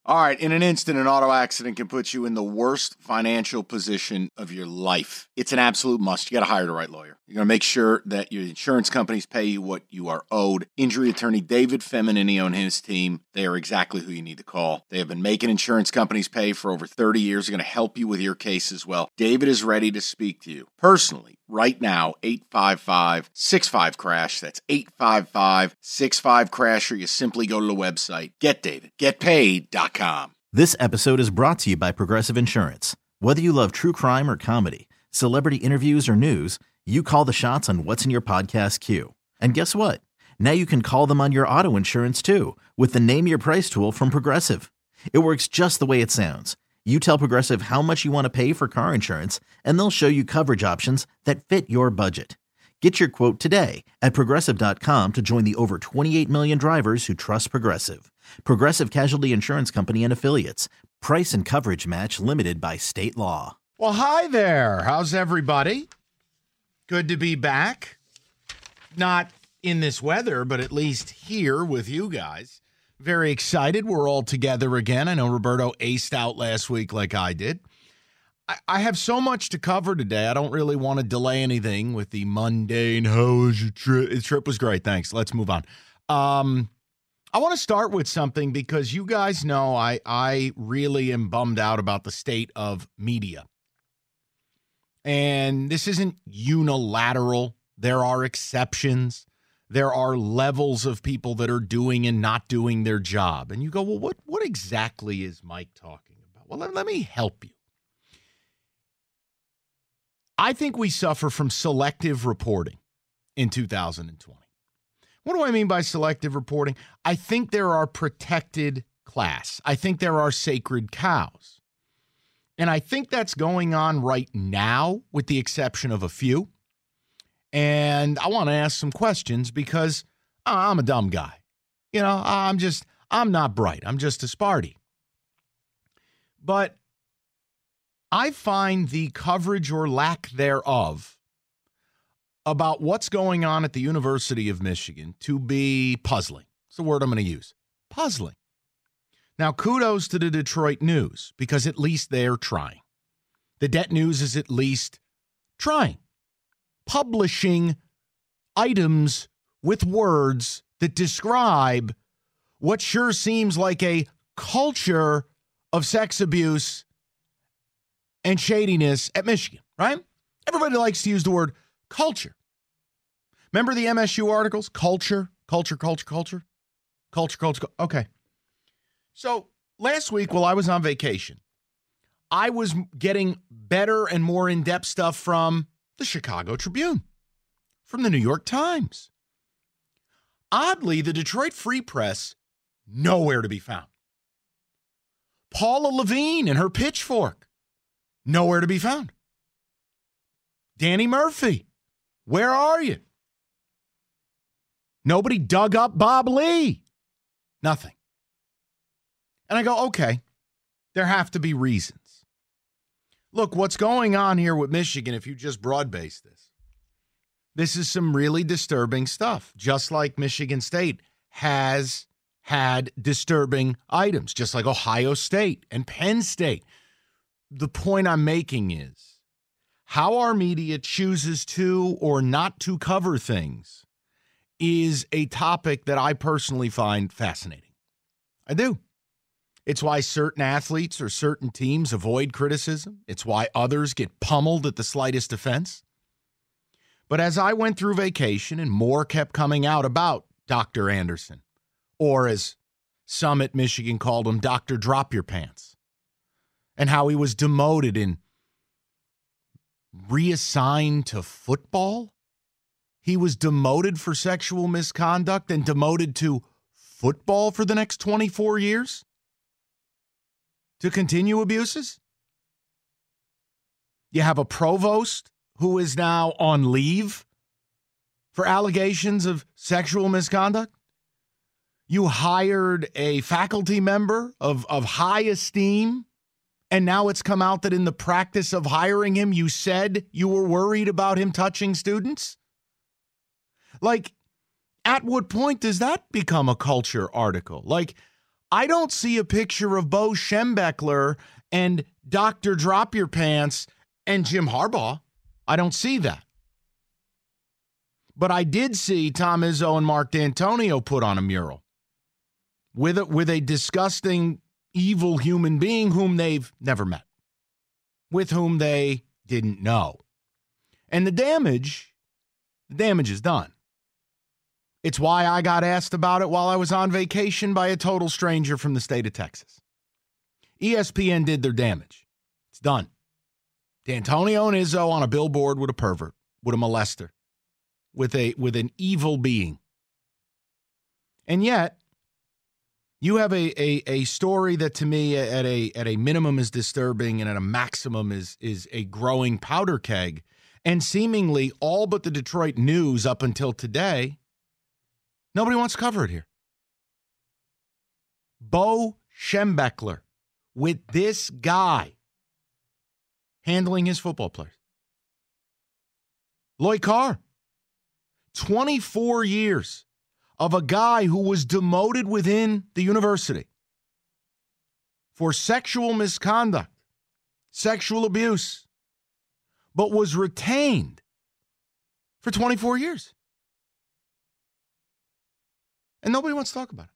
All right, in an instant, an auto accident can put you in the worst financial position of your life. It's an absolute must. You got to hire the right lawyer. You're going to make sure that your insurance companies pay you what you are owed. Injury attorney David Feminini and his team, they are exactly who you need to call. They have been making insurance companies pay for over 30 years. They're going to help you with your case as well. David is ready to speak to you personally right now. 855-65-CRASH. That's 855-65-CRASH, or you simply go to the website, getdavidgetpaid.com. This episode is brought to you by Progressive Insurance. Whether you love true crime or comedy, celebrity interviews or news, you call the shots on what's in your podcast queue. And guess what? Now you can call them on your auto insurance too with the Name Your Price tool from Progressive. It works just the way it sounds. You tell Progressive how much you want to pay for car insurance, and they'll show you coverage options that fit your budget. Get your quote today at Progressive.com to join the over 28 million drivers who trust Progressive. Progressive Casualty Insurance Company and Affiliates. Price and coverage match limited by state law. Well, hi there. How's everybody? Good to be back. Not in this weather, but at least here with you guys. Very excited. We're all together again. I know Roberto aced out last week like I did. I have so much to cover today. I don't really want to delay anything with the mundane, how was your trip? The trip was great. Thanks. Let's move on. I want to start with something because you guys know I really am bummed out about the state of media. And this isn't unilateral. There are exceptions. There are levels of people that are doing and not doing their job. And you go, well, what exactly is Mike talking about? Well, let me help you. I think we suffer from selective reporting in 2020. What do I mean by selective reporting? I think there are protected class. I think there are sacred cows. And I think that's going on right now, with the exception of a few. And I want to ask some questions because I'm a dumb guy. You know, I'm not bright. I'm just a Sparty. But I find the coverage or lack thereof about what's going on at the University of Michigan to be puzzling. It's the word I'm going to use. Puzzling. Now, kudos to the Detroit News, because at least they're trying. The Det News is at least trying. Publishing items with words that describe what sure seems like a culture of sex abuse and shadiness at Michigan, right? Everybody likes to use the word culture. Remember the MSU articles? Culture. Okay. So last week, while I was on vacation, I was getting better and more in-depth stuff from the Chicago Tribune, from the New York Times. Oddly, the Detroit Free Press, nowhere to be found. Paula Levine and her pitchfork, nowhere to be found. Danny Murphy, where are you? Nobody dug up Bob Lee. Nothing. And I go, okay, there have to be reasons. Look, what's going on here with Michigan, if you just broad-base this is some really disturbing stuff, just like Michigan State has had disturbing items, just like Ohio State and Penn State. The point I'm making is how our media chooses to or not to cover things is a topic that I personally find fascinating. I do. It's why certain athletes or certain teams avoid criticism. It's why others get pummeled at the slightest offense. But as I went through vacation and more kept coming out about Dr. Anderson, or as some at Michigan called him, Dr. Drop Your Pants, and how he was demoted and reassigned to football. He was demoted for sexual misconduct and demoted to football for the next 24 years to continue abuses. You have a provost who is now on leave for allegations of sexual misconduct. You hired a faculty member of high esteem, and now it's come out that in the practice of hiring him, you said you were worried about him touching students. Like, at what point does that become a culture article? Like, I don't see a picture of Bo Schembechler and Dr. Drop Your Pants and Jim Harbaugh. I don't see that. But I did see Tom Izzo and Mark D'Antonio put on a mural with a disgusting, evil human being whom they've never met, with whom they didn't know. And the damage is done. It's why I got asked about it while I was on vacation by a total stranger from the state of Texas. ESPN did their damage. It's done. D'Antonio and Izzo on a billboard with a pervert, with a molester, with an evil being. And yet, you have a story that to me at a minimum is disturbing and at a maximum is a growing powder keg. And seemingly all but the Detroit News up until today, nobody wants to cover it here. Bo Schembechler with this guy handling his football players. Lloyd Carr, 24 years of a guy who was demoted within the university for sexual misconduct, sexual abuse, but was retained for 24 years. And nobody wants to talk about it.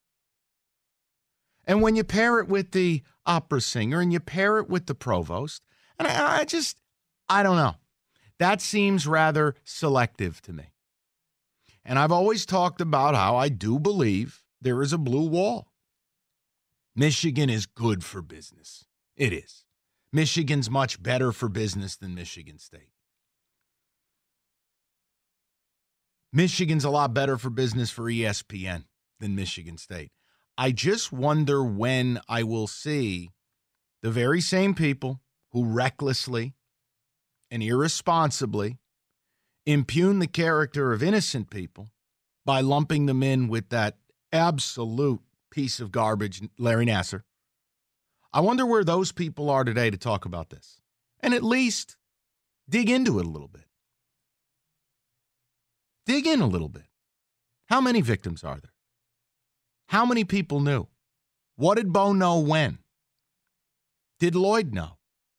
And when you pair it with the opera singer and you pair it with the provost, and I don't know. That seems rather selective to me. And I've always talked about how I do believe there is a blue wall. Michigan is good for business. It is. Michigan's much better for business than Michigan State. Michigan's a lot better for business for ESPN than Michigan State. I just wonder when I will see the very same people who recklessly and irresponsibly impugn the character of innocent people by lumping them in with that absolute piece of garbage, Larry Nassar. I wonder where those people are today to talk about this and at least dig into it a little bit. Dig in a little bit. How many victims are there? How many people knew? What did Bo know when? Did Lloyd know?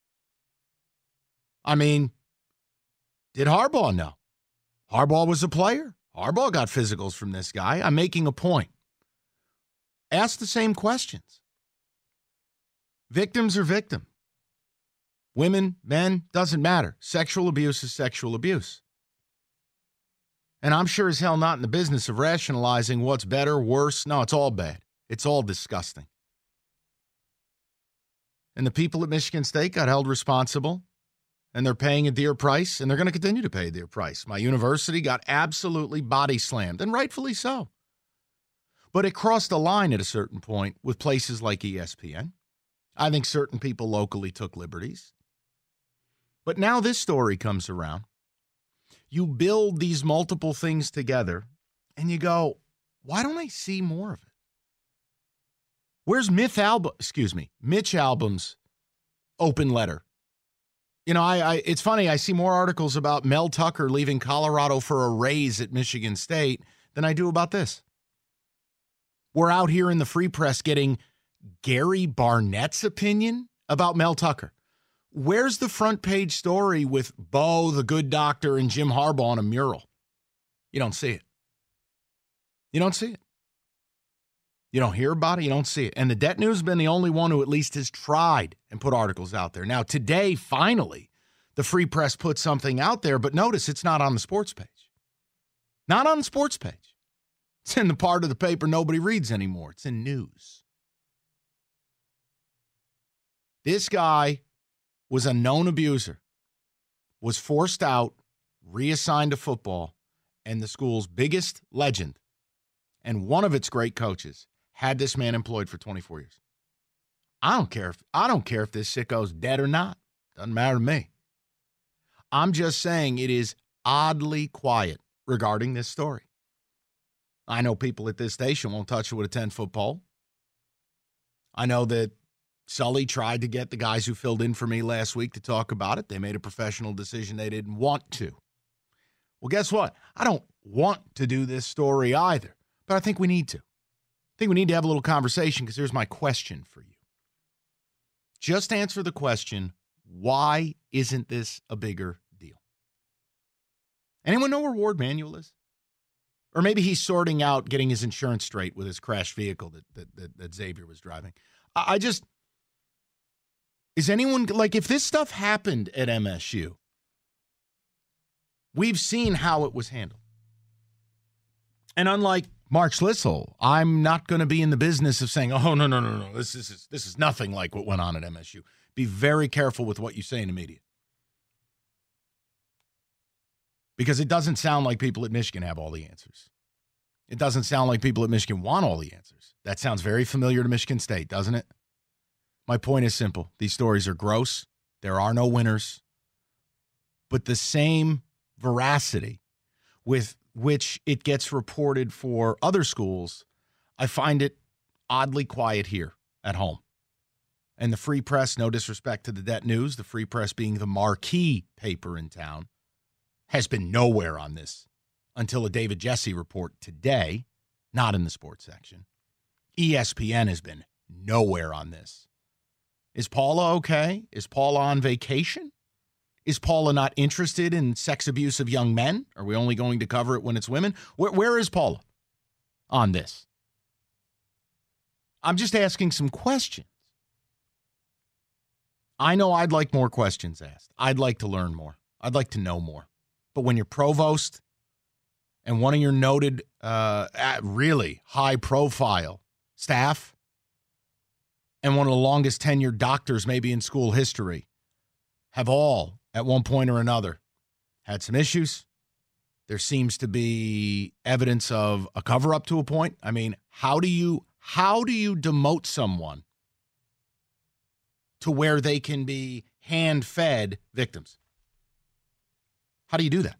I mean, did Harbaugh know? Harbaugh was a player. Harbaugh got physicals from this guy. I'm making a point. Ask the same questions. Victims are victim. Women, men, doesn't matter. Sexual abuse is sexual abuse. And I'm sure as hell not in the business of rationalizing what's better, worse. No, it's all bad. It's all disgusting. And the people at Michigan State got held responsible, and they're paying a dear price, and they're going to continue to pay a dear price. My university got absolutely body slammed, and rightfully so. But it crossed a line at a certain point with places like ESPN. I think certain people locally took liberties. But now this story comes around. You build these multiple things together, and you go, why don't I see more of it? Where's Mitch Albom's open letter? You know, it's funny. I see more articles about Mel Tucker leaving Colorado for a raise at Michigan State than I do about this. We're out here in the free press getting Gary Barnett's opinion about Mel Tucker. Where's the front page story with Bo, the good doctor, and Jim Harbaugh on a mural? You don't see it. You don't see it. You don't hear about it. You don't see it. And the Det News has been the only one who at least has tried and put articles out there. Now, today, finally, the Free Press put something out there, but notice it's not on the sports page. Not on the sports page. It's in the part of the paper nobody reads anymore. It's in news. This guy was a known abuser, was forced out, reassigned to football, and the school's biggest legend and one of its great coaches had this man employed for 24 years. I don't care if this sicko's dead or not. Doesn't matter to me. I'm just saying it is oddly quiet regarding this story. I know people at this station won't touch it with a 10-foot pole. I know that Sully tried to get the guys who filled in for me last week to talk about it. They made a professional decision they didn't want to. Well, guess what? I don't want to do this story either, but I think we need to. think we need to have a little conversation because here's my question for you. Just answer the question, why isn't this a bigger deal? Anyone know where Ward Manuel is? Or maybe he's sorting out getting his insurance straight with his crashed vehicle that Xavier was driving. Is anyone, like, if this stuff happened at MSU, we've seen how it was handled. And unlike Mark Schlissel, I'm not going to be in the business of saying, oh, no, this is nothing like what went on at MSU. Be very careful with what you say in the media. Because it doesn't sound like people at Michigan have all the answers. It doesn't sound like people at Michigan want all the answers. That sounds very familiar to Michigan State, doesn't it? My point is simple. These stories are gross. There are no winners. But the same veracity with which it gets reported for other schools, I find it oddly quiet here at home. And the Free Press, no disrespect to the Det News, the Free Press being the marquee paper in town, has been nowhere on this until a David Jesse report today, not in the sports section. ESPN has been nowhere on this. Is Paula okay? Is Paula on vacation? Is Paula not interested in sex abuse of young men? Are we only going to cover it when it's women? Where is Paula on this? I'm just asking some questions. I know I'd like more questions asked. I'd like to learn more. I'd like to know more. But when your provost and one of your noted, really high-profile staff and one of the longest tenured doctors maybe in school history have all, at one point or another, had some issues. There seems to be evidence of a cover-up to a point. I mean, how do you demote someone to where they can be hand-fed victims? How do you do that?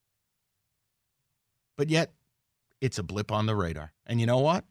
But yet, it's a blip on the radar. And you know what?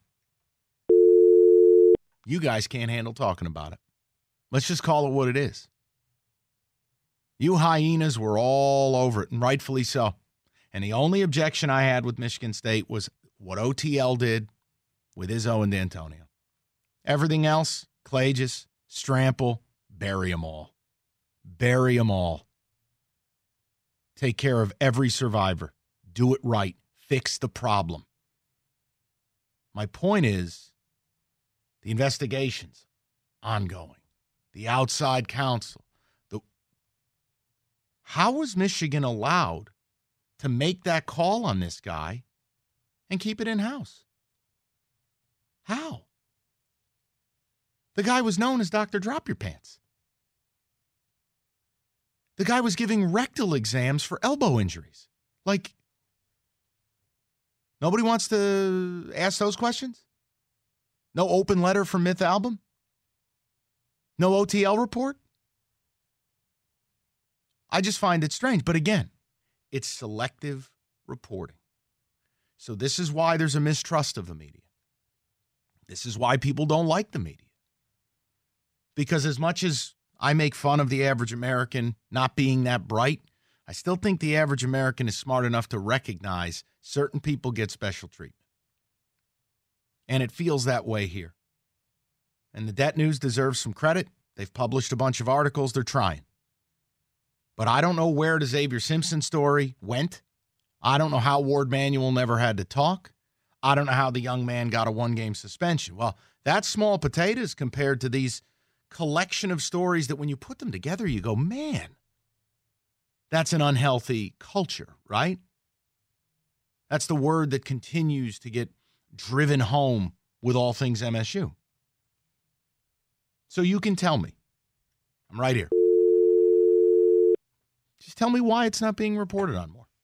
You guys can't handle talking about it. Let's just call it what it is. You hyenas were all over it, and rightfully so. And the only objection I had with Michigan State was what OTL did with Izzo and D'Antonio. Everything else, Klages, Strample, bury them all. Bury them all. Take care of every survivor. Do it right. Fix the problem. My point is, the investigations, ongoing. The outside counsel. How was Michigan allowed to make that call on this guy and keep it in-house? How? The guy was known as Dr. Drop Your Pants. The guy was giving rectal exams for elbow injuries. Like, nobody wants to ask those questions? No open letter from Myth Album? No OTL report? I just find it strange. But again, it's selective reporting. So this is why there's a mistrust of the media. This is why people don't like the media. Because as much as I make fun of the average American not being that bright, I still think the average American is smart enough to recognize certain people get special treatment. And it feels that way here. And the Det News deserves some credit. They've published a bunch of articles. They're trying. But I don't know where the Xavier Simpson story went. I don't know how Ward Manuel never had to talk. I don't know how the young man got a one-game suspension. Well, that's small potatoes compared to these collection of stories that when you put them together, you go, man, that's an unhealthy culture, right? That's the word that continues to get driven home with all things MSU. So you can tell me. I'm right here. Just tell me why it's not being reported on more.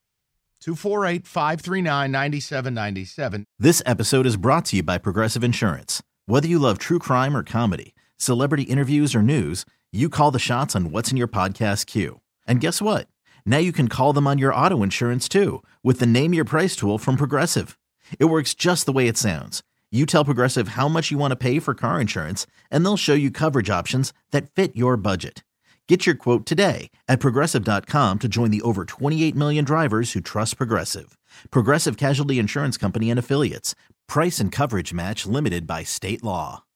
248-539-9797. This episode is brought to you by Progressive Insurance. Whether you love true crime or comedy, celebrity interviews or news, you call the shots on what's in your podcast queue. And guess what? Now you can call them on your auto insurance too with the Name Your Price tool from Progressive. It works just the way it sounds. You tell Progressive how much you want to pay for car insurance, and they'll show you coverage options that fit your budget. Get your quote today at Progressive.com to join the over 28 million drivers who trust Progressive. Progressive Casualty Insurance Company and Affiliates. Price and coverage match limited by state law.